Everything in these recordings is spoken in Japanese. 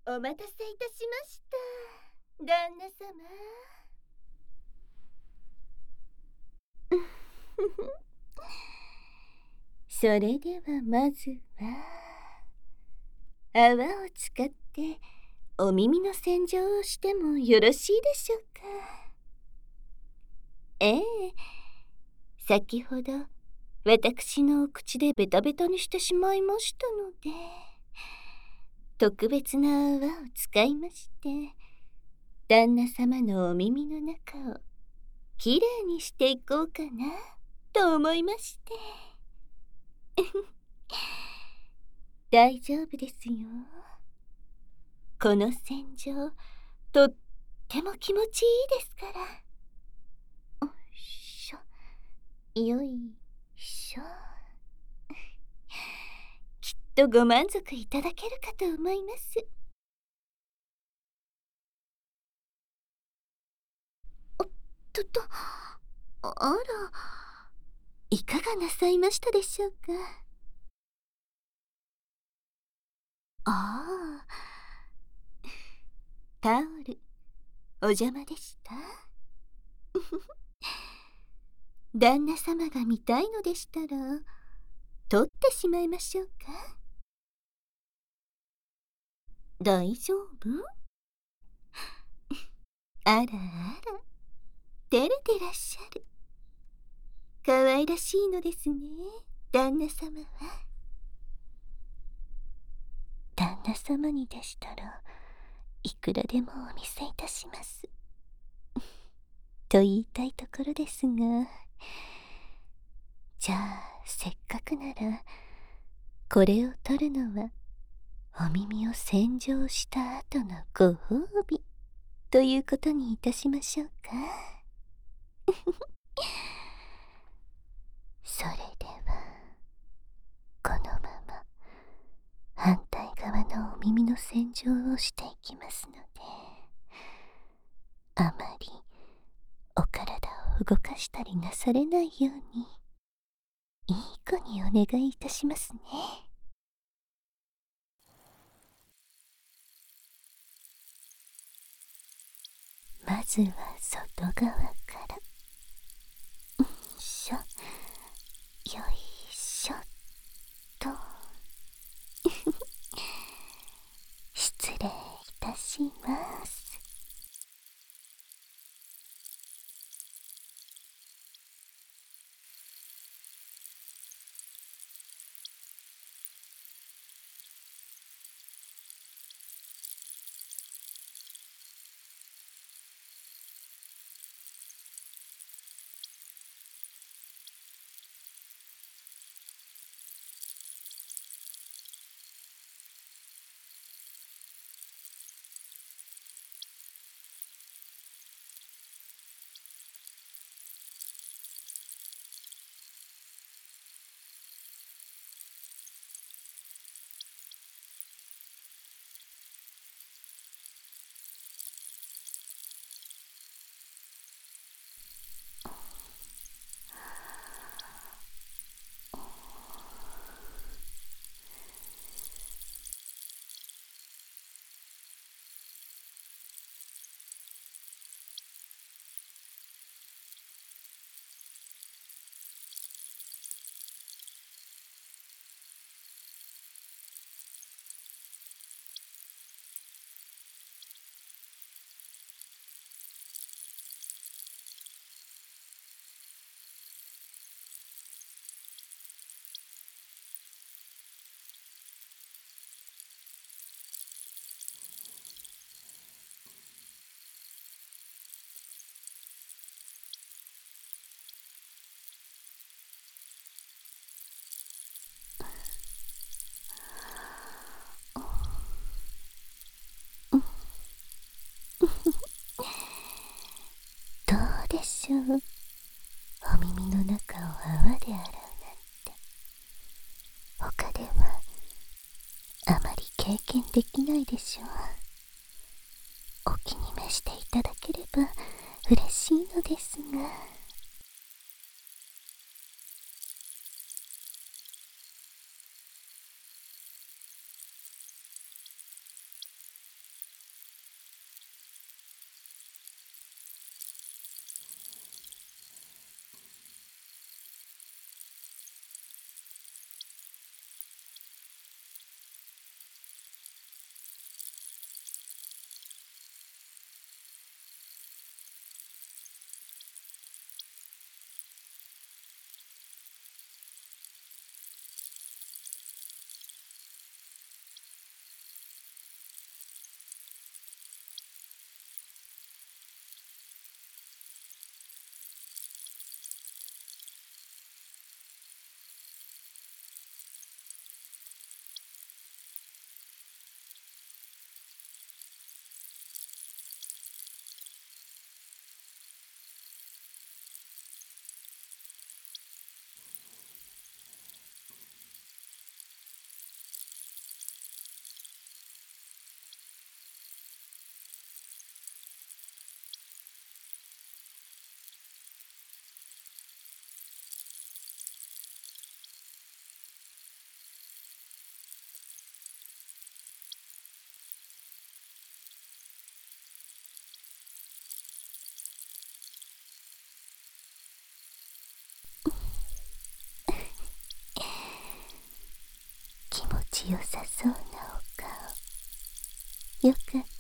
お待たせいたしました。旦那様。それではまずは、泡を使ってお耳の洗浄をしてもよろしいでしょうか。ええ、先ほど私のお口でベタベタにしてしまいましたので、特別な泡を使いまして、旦那様のお耳の中をきれいにしていこうかなと思いまして。大丈夫ですよ。この洗浄、とっても気持ちいいですから。よいしょ、よいしょ。きっとご満足いただけるかと思います。おっと、あら、いかがなさいましたでしょうか。ああ、タオル、お邪魔でした。旦那様が見たいのでしたら、取ってしまいましょうか。大丈夫？あらあら、照れてらっしゃる。可愛らしいのですね、旦那様は。旦那様にでしたらいくらでもお見せいたしますと言いたいところですが、じゃあせっかくならこれを取るのはお耳を洗浄した後のご褒美ということにいたしましょうか。それではこのまま反対側のお耳の洗浄をしていきますので、あまりお体を動かしたりなされないようにいい子にお願いいたしますね。まずは外側から。よいしょ、よいしょと。失礼いたします。どうでしょう、お耳の中を泡で洗うなんて他ではあまり経験できないでしょう。お気に召していただければ嬉しいのですが。 良さそうなお顔。よかった。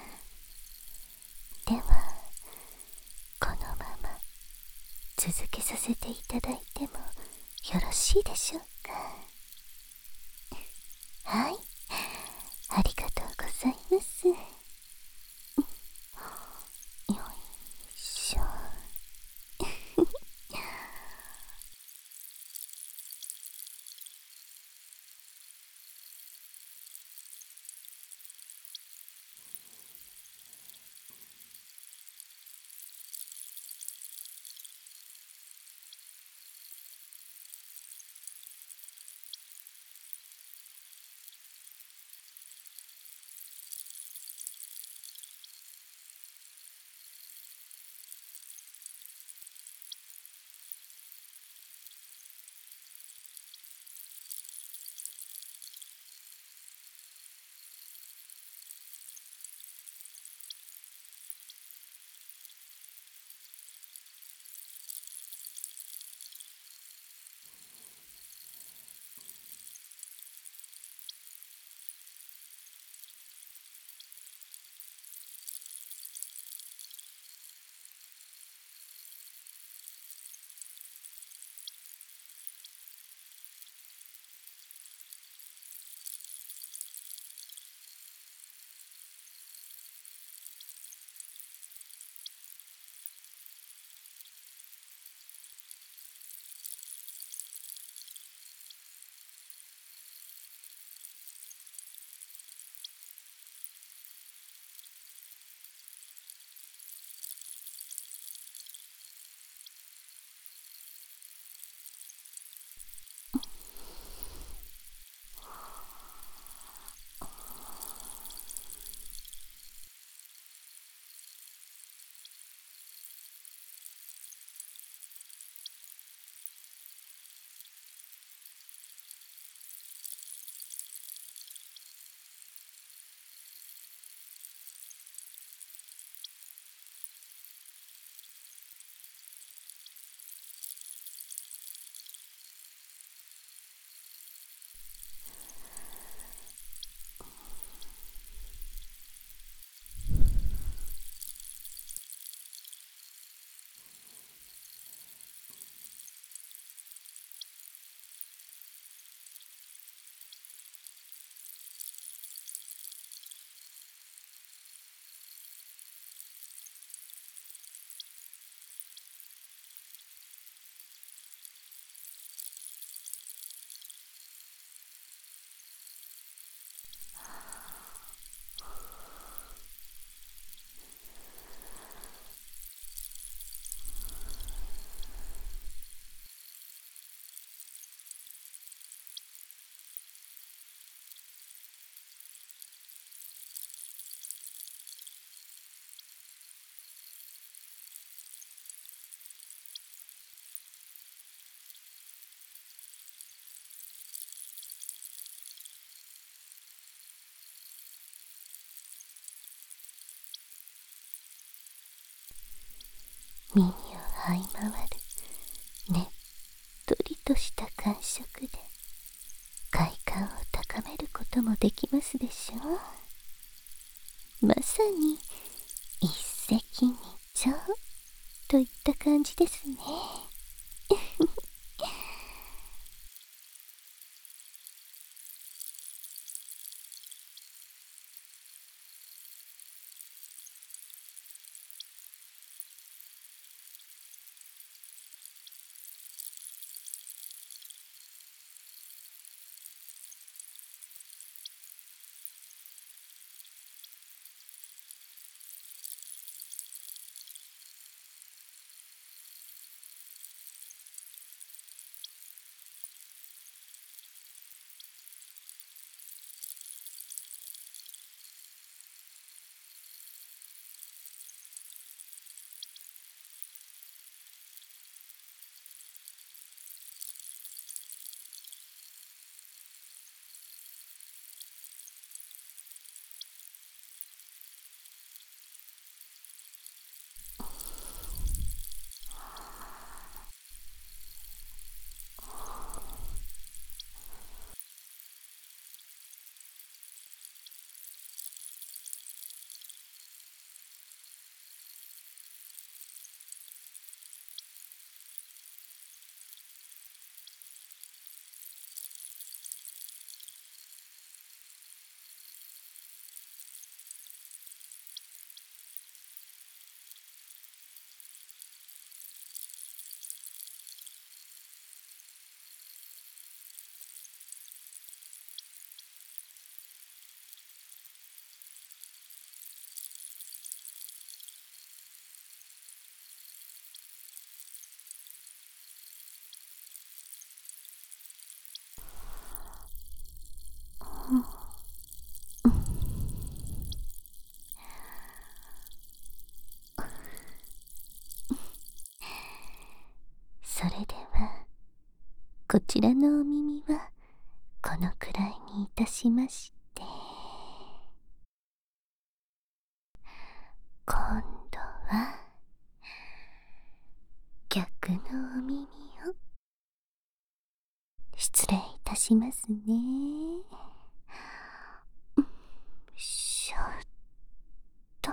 ではこのまま続けさせていただいてもよろしいでしょうか。はい、ありがとうございます。よいしょ。耳を這い回るねっとりとした感触で快感を高めることもできますでしょう。まさに一石二鳥といった感じですね。 こちらのお耳はこのくらいにいたしまして、今度は逆のお耳を失礼いたしますね。しょっと。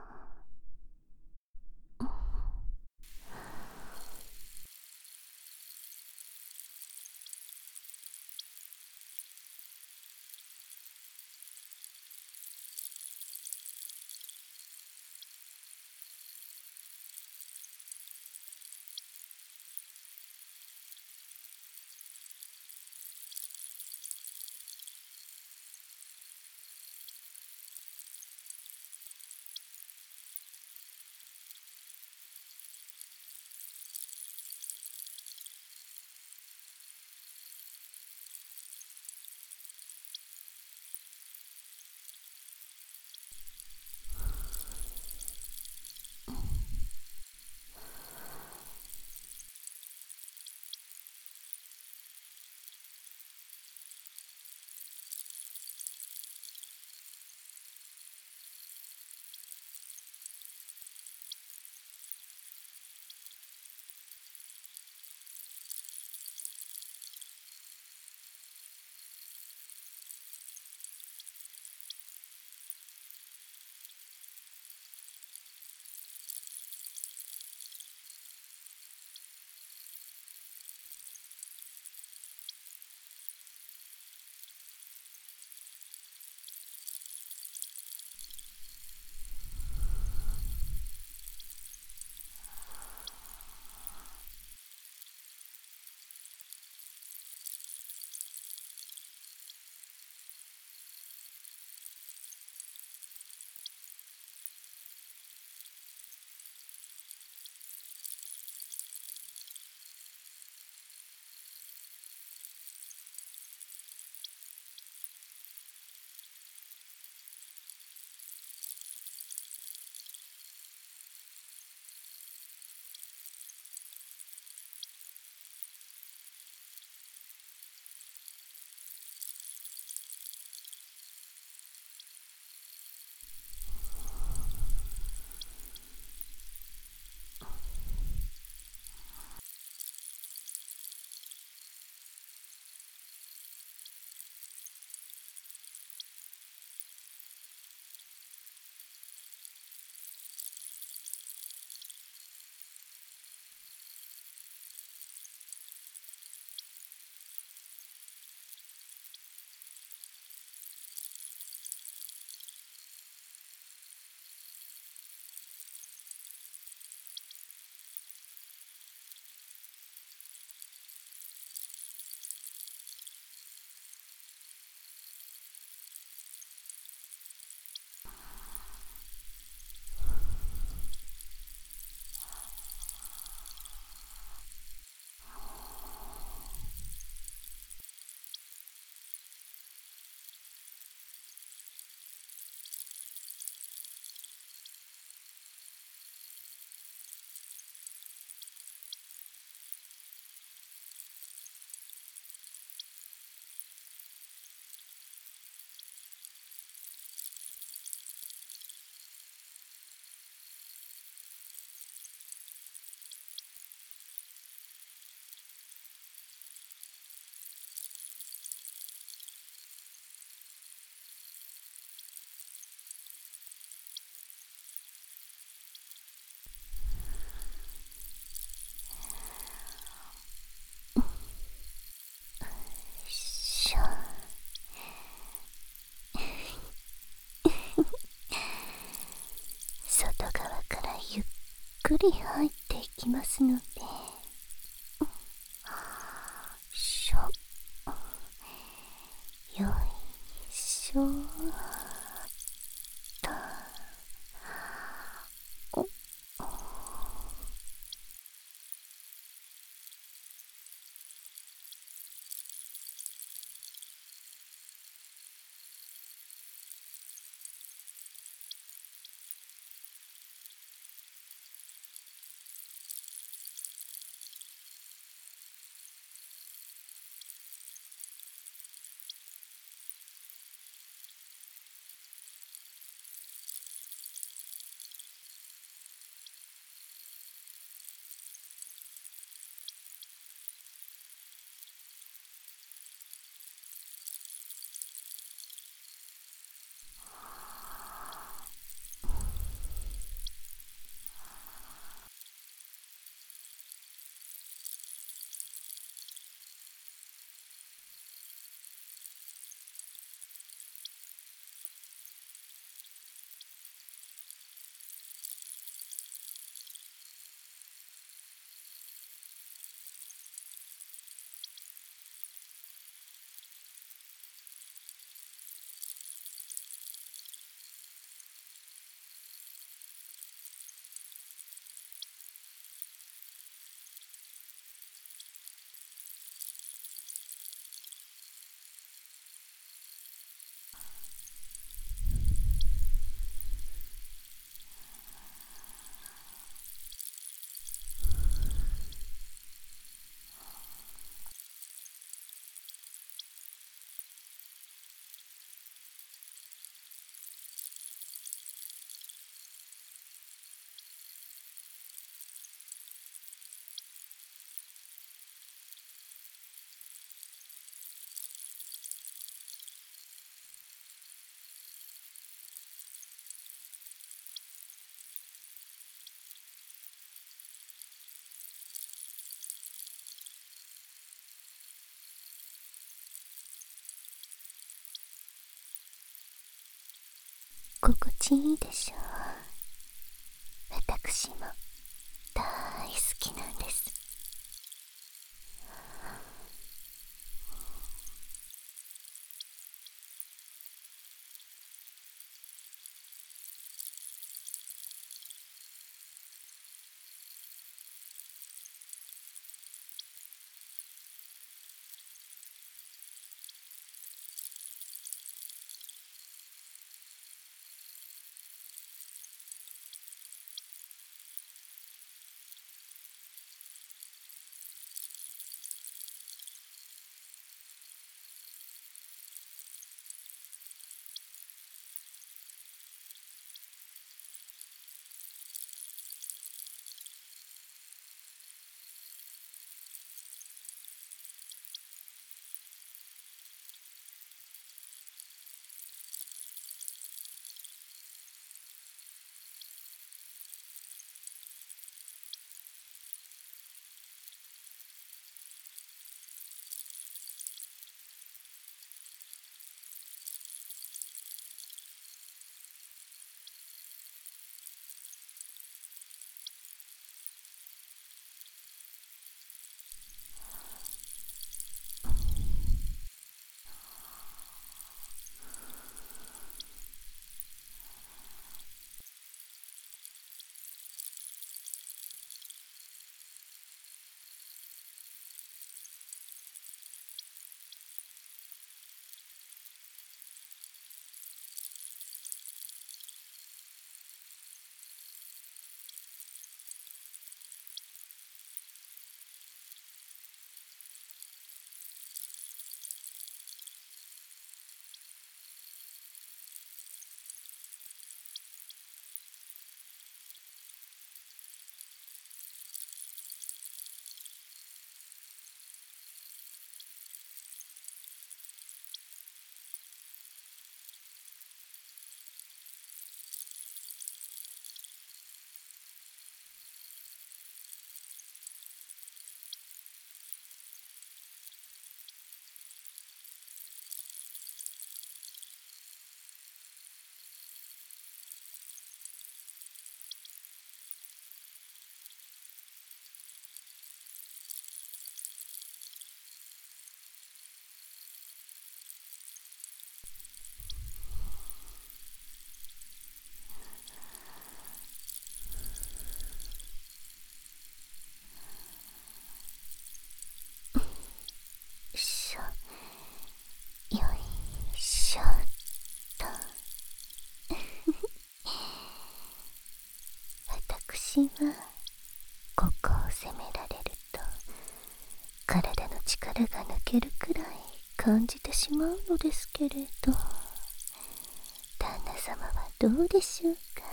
しょ。外側からゆっくり入っていきますので、しょ。よいしょ。 心地いいでしょう。私も大好きなんです。よいしょっと。私はここを責められると体の力が抜けるくらい感じてしまうのですけれど、旦那様はどうでしょうか。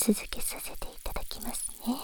続けさせていただきますね。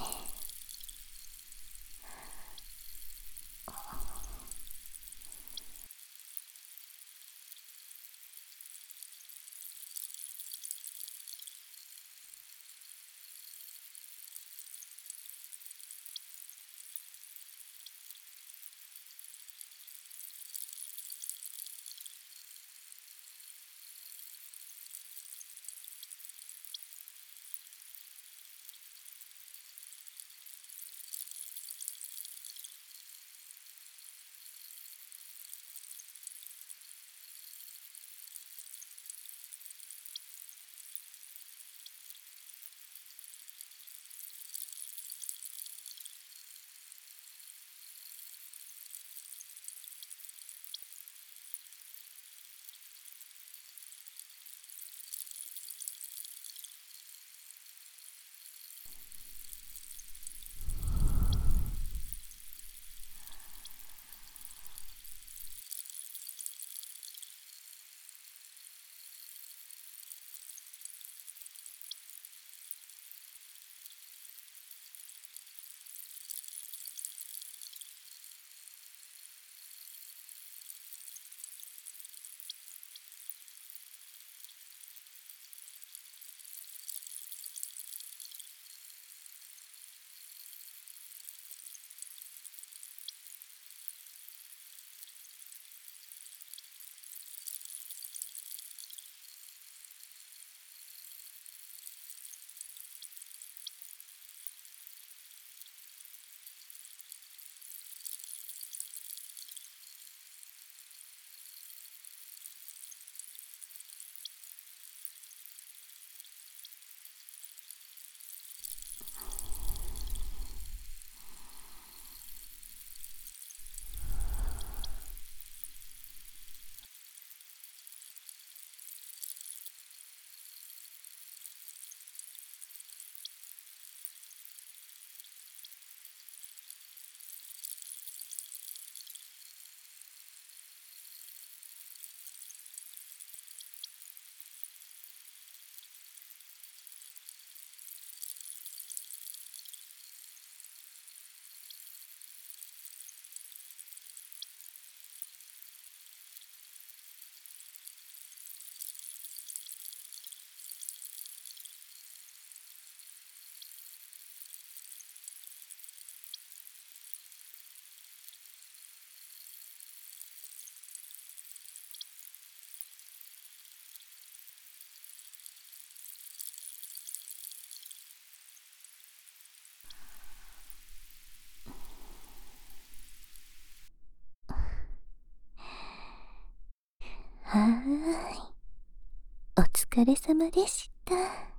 はーい。お疲れ様でした。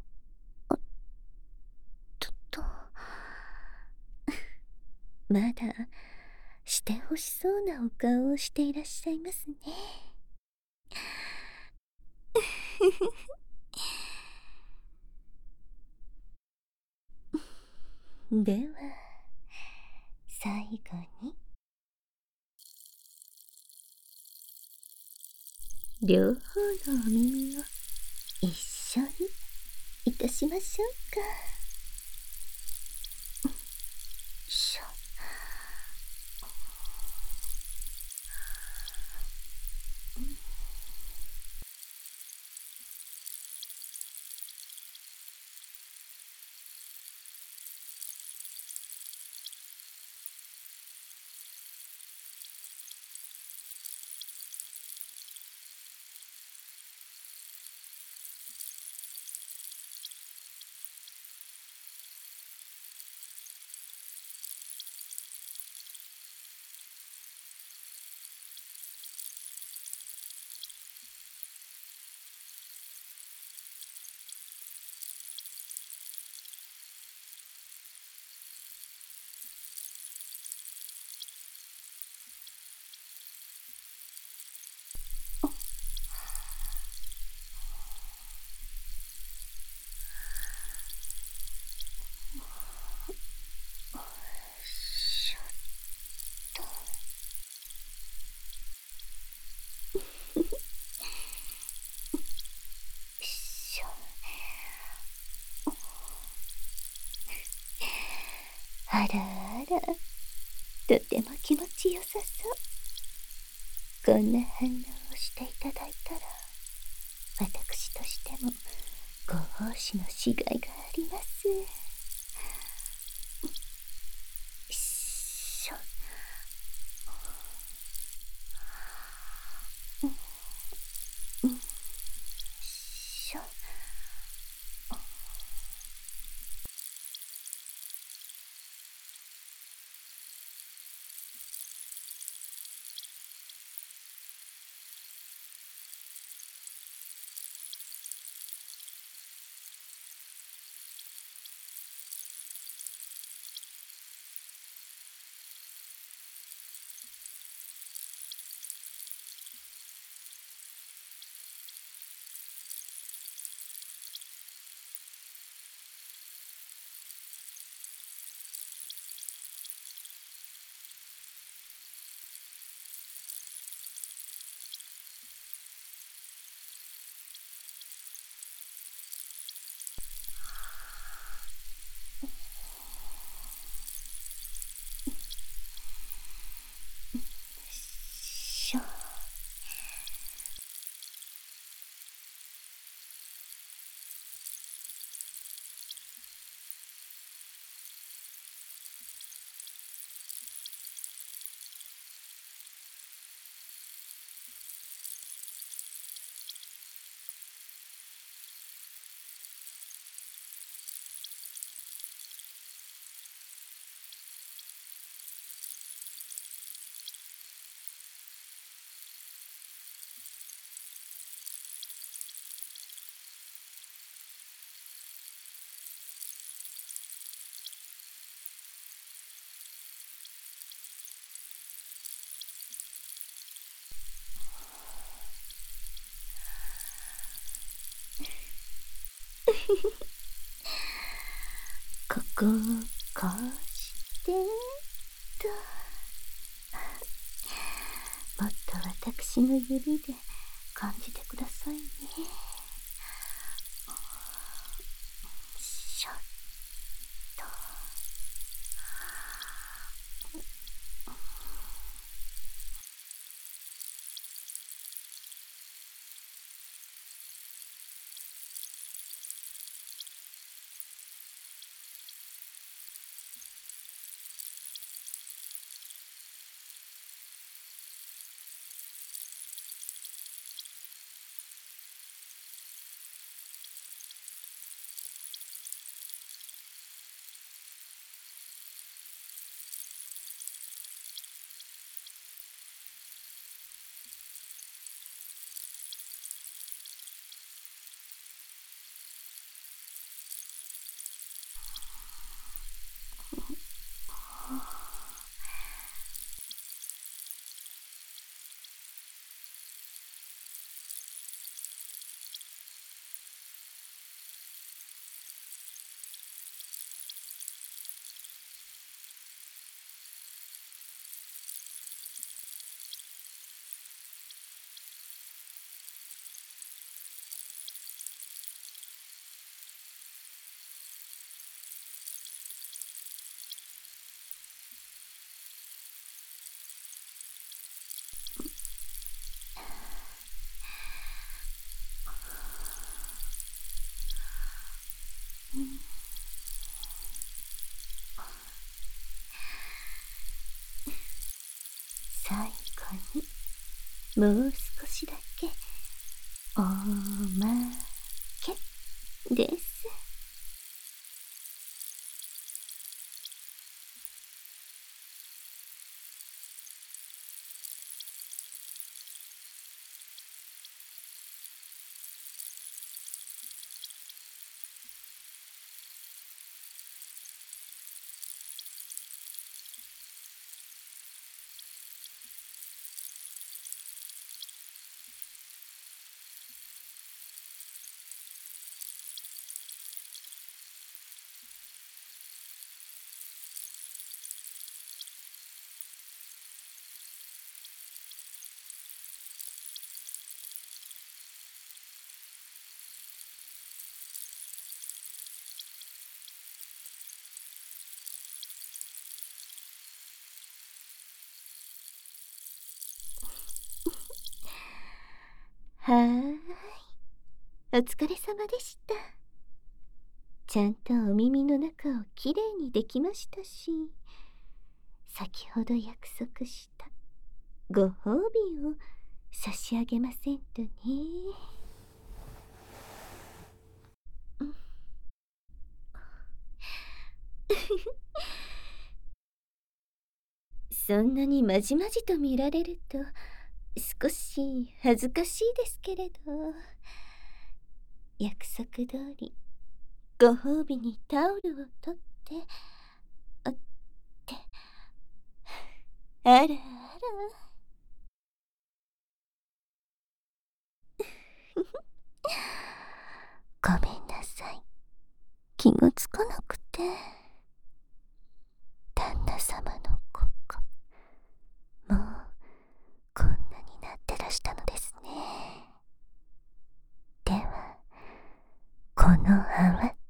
ちょっと、まだしてほしそうなお顔をしていらっしゃいますね。では、最後に、両方のお耳を一緒にいたしましょうか。しょ。 あらあら、とても気持ちよさそう。こんな反応をしていただいたら、私としてもご奉仕のしがいがあります。よいしょ。よいしょ。しょ。ここをこうしてと、もっと私の指で感じてくださいね。よいしょっと。最後にもう少しだけおまけです。 はーい、お疲れ様でした。ちゃんとお耳の中をきれいにできましたし、先ほど約束したご褒美を差し上げませんとね。そんなにまじまじと見られると少し恥ずかしいですけれど、約束通りご褒美にタオルを取ってあらあら、ごめんなさい、気がつかなくて。旦那様のここ、もうこんなになってらしたのですね。ではこの泡